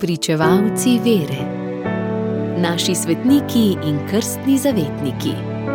Pričevalci vere. Naši svetniki in krstni zavetniki.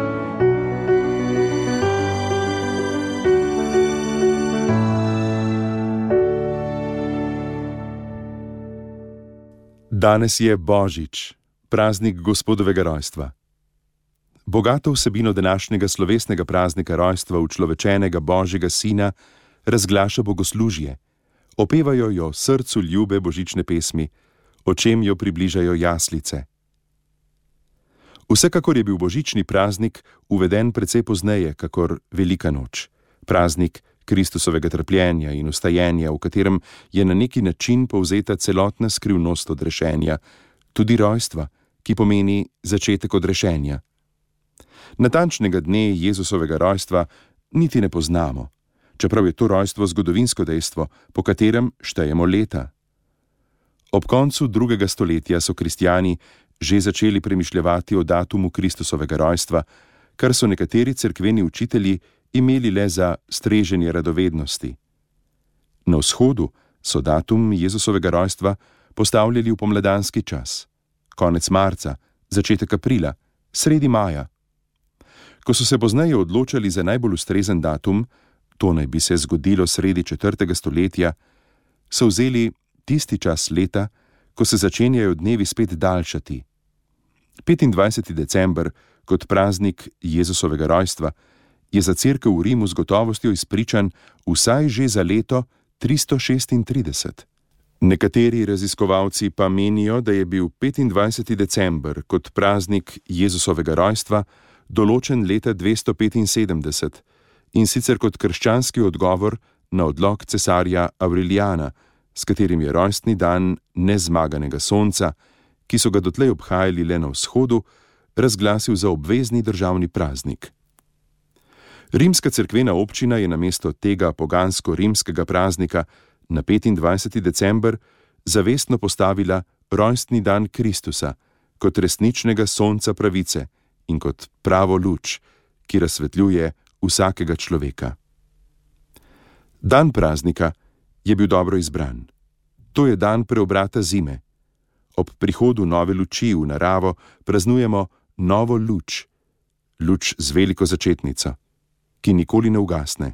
Danes je Božič, praznik Gospodovega rojstva. Bogato vsebino današnjega slovesnega praznika rojstva učlovečenega Božjega Sina razglaša bogoslužje. Opevajo jo srcu ljube božične pesmi, očem jo približajo jaslice. Vsekakor je bil božični praznik uveden precej pozneje, kakor Velika noč. Praznik Kristusovega trpljenja in vstajenja, v katerem je na neki način povzeta celotna skrivnost odrešenja, tudi rojstva, ki pomeni začetek odrešenja. Natančnega dne Jezusovega rojstva niti ne poznamo, čeprav je to rojstvo zgodovinsko dejstvo, po katerem štejemo leta. Ob koncu 2. stoletja so kristjani že začeli premišljevati o datumu Kristusovega rojstva, kar so nekateri cerkveni učitelji imeli le za streženje radovednosti. Na vzhodu so datum Jezusovega rojstva postavljali v pomladanski čas, konec marca, začetek aprila, sredi maja. Ko so se pozneje odločali za najbolj ustrezen datum, to naj bi se zgodilo sredi 4. stoletja, so vzeli tisti čas leta, ko se začenjajo dnevi spet daljšati. 25. december, kot praznik Jezusovega rojstva, je za cerkev v Rimu z gotovostjo izpričan vsaj že za leto 336. Nekateri raziskovalci pa menijo, da je bil 25. december kot praznik Jezusovega rojstva določen leta 275, in sicer kot krščanski odgovor na odlok cesarja Aureliana, s katerim je rojstni dan nezmaganega sonca, ki so ga dotlej obhajali le na vzhodu, razglasil za obvezni državni praznik. Rimska cerkvena občina je namesto tega pogansko-rimskega praznika na 25. december zavestno postavila rojstni dan Kristusa kot resničnega sonca pravice in kot pravo luč, ki razsvetljuje vsakega človeka. Dan praznika je bil dobro izbran. To je dan preobrata zime. Ob prihodu nove luči v naravo praznujemo novo luč, luč z veliko začetnico, ki nikoli ne ugasne.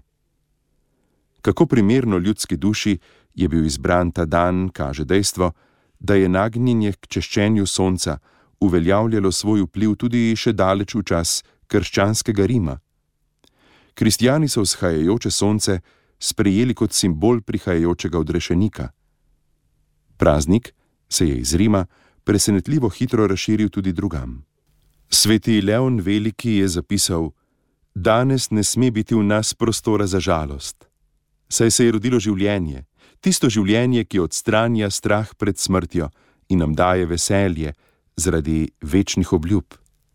Kako primerno ljudski duši je bil izbran ta dan, kaže dejstvo, da je nagnjenje k češčenju sonca uveljavljalo svoj vpliv tudi še daleč v čas krščanskega Rima. Kristjani so vzhajajoče sonce sprejeli kot simbol prihajajočega odrešenika. Praznik se je iz Rima presenetljivo hitro razširil tudi drugam. Sveti Leon Veliki je zapisal: danes ne sme biti v nas prostora za žalost, saj se je rodilo življenje, tisto življenje, ki odstranja strah pred smrtjo in nam daje veselje zaradi večnih obljub.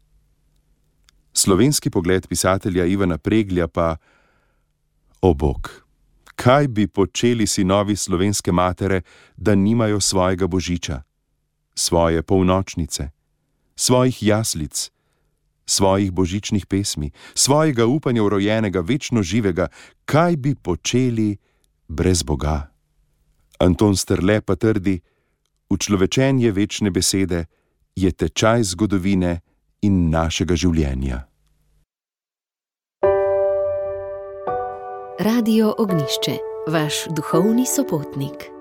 Slovenski pogled pisatelja Ivana Preglja pa: o Bog, kaj bi počeli sinovi slovenske matere, da nimajo svojega božiča, svoje polnočnice, svojih jaslic, svojih božičnih pesmi, svojega upanja v rojenega, večno živega, kaj bi počeli brez Boga? Anton Strle pa trdi: učlovečenje večne besede je tečaj zgodovine in našega življenja. Radio Ognjišče, vaš duhovni sopotnik.